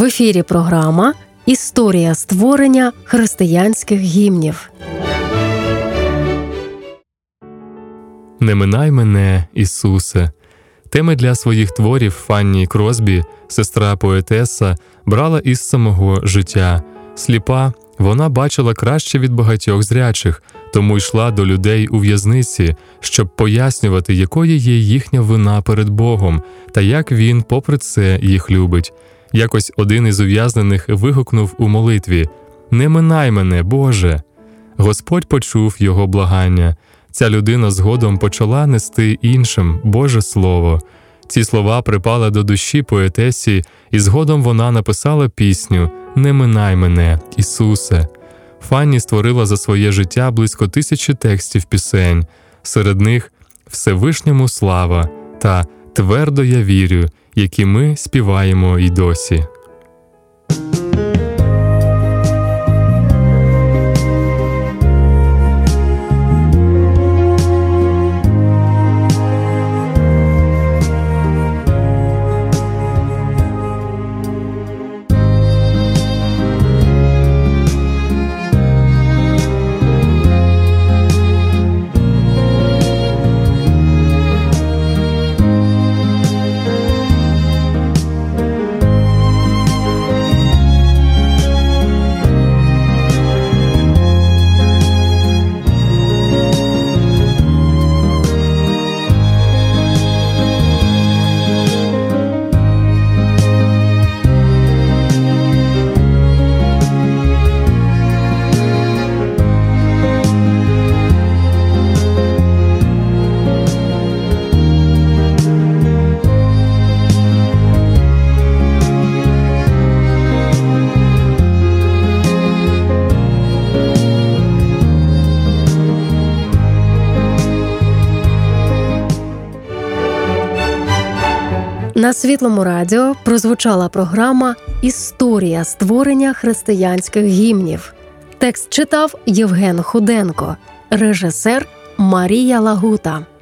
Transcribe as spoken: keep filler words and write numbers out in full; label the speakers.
Speaker 1: В ефірі програма «Історія створення християнських гімнів».
Speaker 2: «Не минай мене, Ісусе». Теми для своїх творів Фанні Кросбі, сестра-поетеса, брала із самого життя. Сліпа, вона бачила краще від багатьох зрячих, тому йшла до людей у в'язниці, щоб пояснювати, якою є їхня вина перед Богом, та як Він, попри це, їх любить. Якось один із ув'язнених вигукнув у молитві: «Не минай мене, Боже!» Господь почув його благання. Ця людина згодом почала нести іншим Боже Слово. Ці слова припали до душі поетесі, і згодом вона написала пісню «Не минай мене, Ісусе». Фанні створила за своє життя близько тисячі текстів пісень. Серед них «Всевишньому слава» та «Твердо я вірю», які ми співаємо й досі.
Speaker 1: На Світлому радіо прозвучала програма «Історія створення християнських гімнів». Текст читав Євген Худенко, режисер Марія Лагута.